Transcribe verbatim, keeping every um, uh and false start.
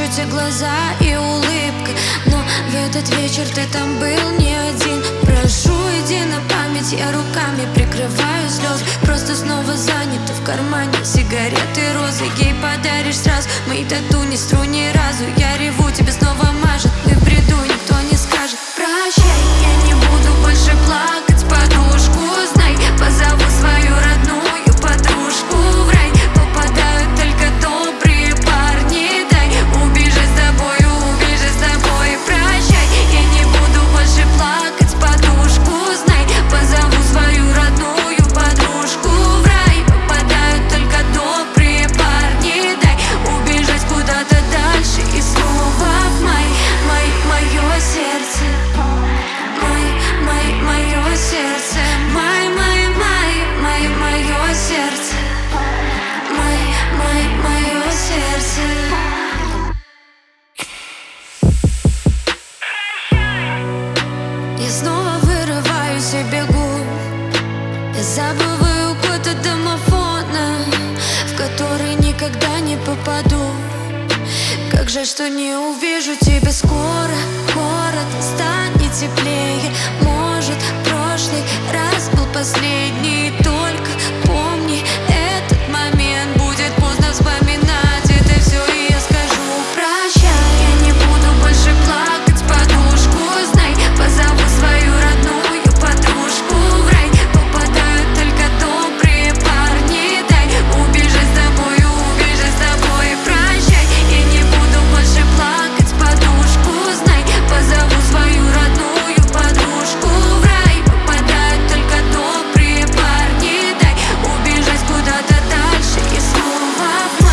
те глаза и улыбка. Но в этот вечер ты там был не один. Прошу, иди на память, я руками прикрываю слезы. Просто снова занято в кармане сигареты, розы. Ей подаришь сразу мои тату, не стру ни разу. Я реву, тебе снова мажет, мы в бреду, никто не скажет прощай. Я не буду больше плакать, подушку знай. Позову свою родную подружку в рай. Попадают только добрые парни, дай убежать с тобою, убежать с тобой, прощай. Я не буду больше плакать, подушку знай. Позову свою родную подружку в рай. Попадают только добрые парни, дай убежать куда-то дальше и снова в май. Май, мое сердце, май, май, мое сердце, май, май, май, май, мое сердце, май, май, мое сердце. Я снова вырываюсь и бегу. Я забываю код от домофона, в который никогда не попаду. Как жаль, что не увижу тебя скоро. Город станет теплее. Может, прошлый раз был последний.